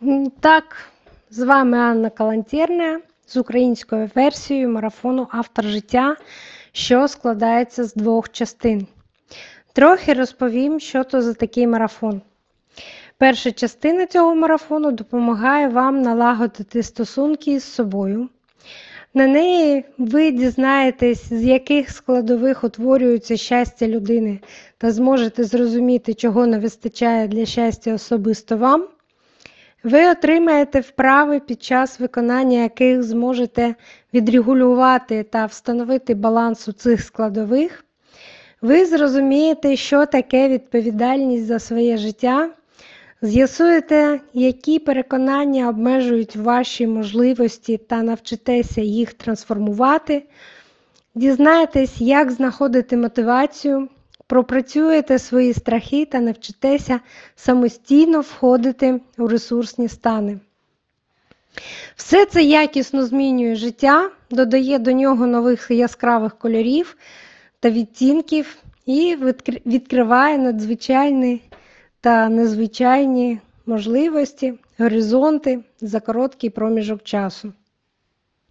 Так, з вами Анна Калантерна з українською версією марафону «Автор життя», що складається з 2 частин. Трохи розповім, що то за такий марафон. Перша частина цього марафону допомагає вам налагодити стосунки з собою. На неї ви дізнаєтесь, з яких складових утворюється щастя людини та зможете зрозуміти, чого не вистачає для щастя особисто вам. Ви отримаєте вправи, під час виконання яких зможете відрегулювати та встановити баланс у цих складових. Ви зрозумієте, що таке відповідальність за своє життя, з'ясуєте, які переконання обмежують ваші можливості та навчитеся їх трансформувати, дізнаєтесь, як знаходити мотивацію, пропрацюєте свої страхи та навчитеся самостійно входити у ресурсні стани. Все це якісно змінює життя, додає до нього нових яскравих кольорів та відтінків і відкриває надзвичайні та незвичайні можливості, горизонти за короткий проміжок часу.